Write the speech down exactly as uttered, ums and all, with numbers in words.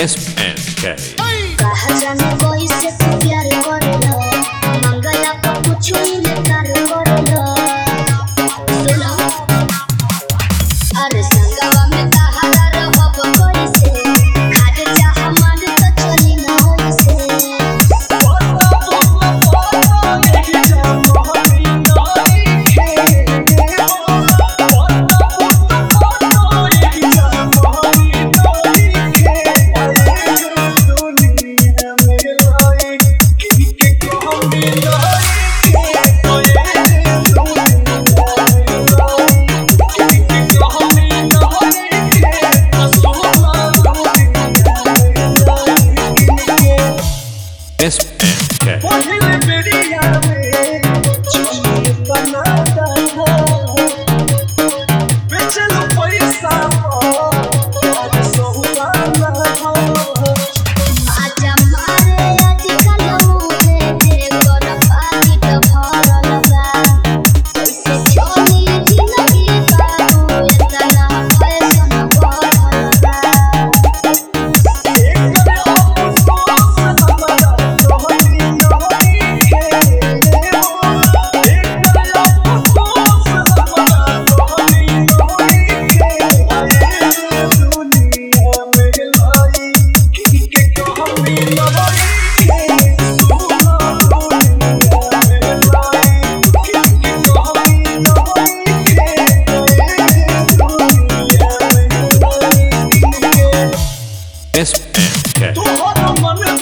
S N K कहा जाने कोई से तू प्यार करेला मंगला पर कुछ इनकार करेला सुनो अरे संगवा में तहारा रहब कैसे खाद चाह मन तो चली ना होइसे S N K पहले बेरिया में चुनिए बनाता था बेचलो पैसा और सोहुआना हो आजा मारे आजकल मुझे देखो न पानी तो भरल बा कैसे चली जिंदगी बाबू इतना फैशन बढ़ल बा एक करे अफसोस हमारा तोहनी नहीं खेले हो एक करे अफसोस हमारा तोहनी नहीं खेले दुनिया में लाई के कहमी लई के सुना दुनिया में लाई के कहमी लई के दुनिया में लाई S N K तोहरा मन